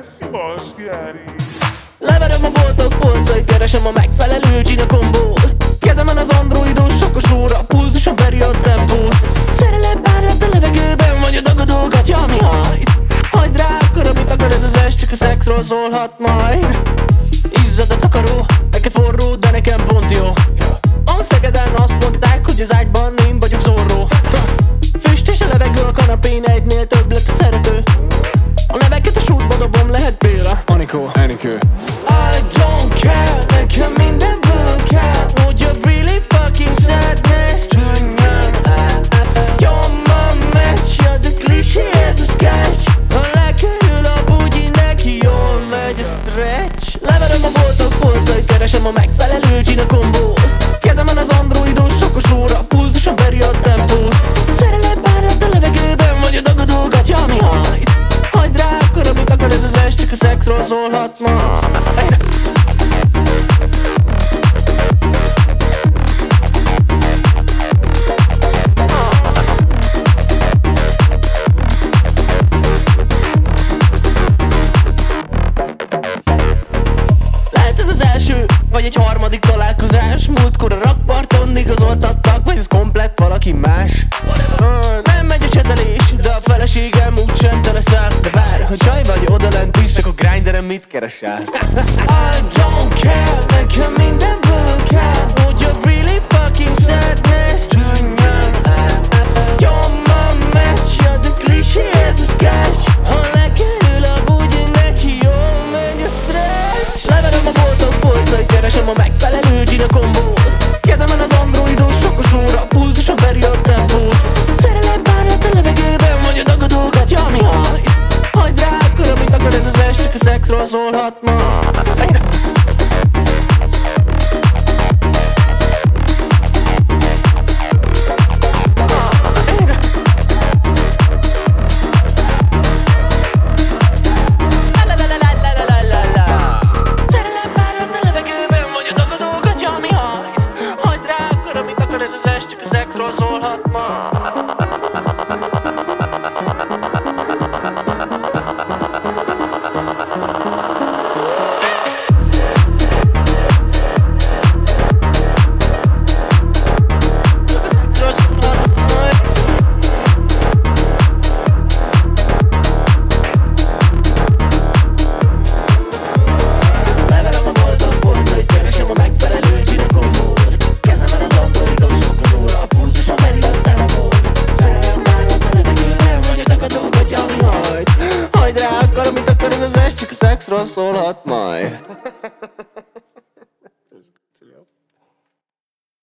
Leverem a boltok polcait, keresem a megfelelő Gina kombót. Kezemen az androidos sokos óra, pulzuson veri a tempót. Szerelem bánat a levegőben, vagy a dagadó gatya, ami hajt. Hagyd rá akkor, amit akar ez az est, csak a szexről szólhat majd. Izzad a takaró, neked forró, de nekem pont jó. A Szegeden azt mondták, hogy az ágyban én vagyok Zorro. Füstös a levegő a kanapén, egynél több lett a szerető. A neveket a sútba dobom, lehet Béla, Anikó, Enikő. I don't care, nekem mindenből kell. Would you really fucking sadness? You're my match, you're the cliché, ez a sketch. Ha lekerül a bugyi, neki jól megy a stretch. Leverem a boltok polcait, keresem a megfelelő Gina kombót. Kezemen az androidos sokos óra, pulzuson veri a tempót. Szerelem bánat a levegőben, vagy a dagadó gatya, ami hajt. Hagyd rá akkor, amit akar ez az est, csak a szexről szólhat ma. Lehet ez az első, vagy egy harmadik találkozás. Múltkor a rakparton igazoltattak, vagy ez komplett valaki más. Nem megy a csetelés, de a feleségem úgysem teleszár. De várj, ha csaj vagy odalent is, akkor Grinderen mit keresel? I don't care, nekem mindenből kell. Would you really fucking sadness? You're my match, you're the cliché, ez a sketch. Ha lekerül a bugyi, neki jól megy a stretch. Leverem a boltok polcait, keresem a megfelelő Gina kombót. Kezemen az androidos sokos óra, pulzuson veri a tempót. Szerelem bánat a levegőben, vagy a dagadó gatya, ami hajt. Hagyd rá akkor, amit akar ez az est, csak a szexről szólhat ma. Hagyd rá akkor, amit akar ez az est, csak a szexről szólhat majd.